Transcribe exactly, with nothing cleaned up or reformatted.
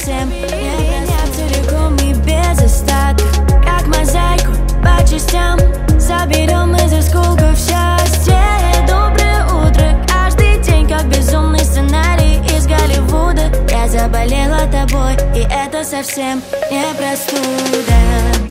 совсем не целиком и без остатка, как мозаику по частям соберем из осколков счастье. Доброе утро, каждый день как безумный сценарий из Голливуда. Я заболела тобой, и это совсем не простуда.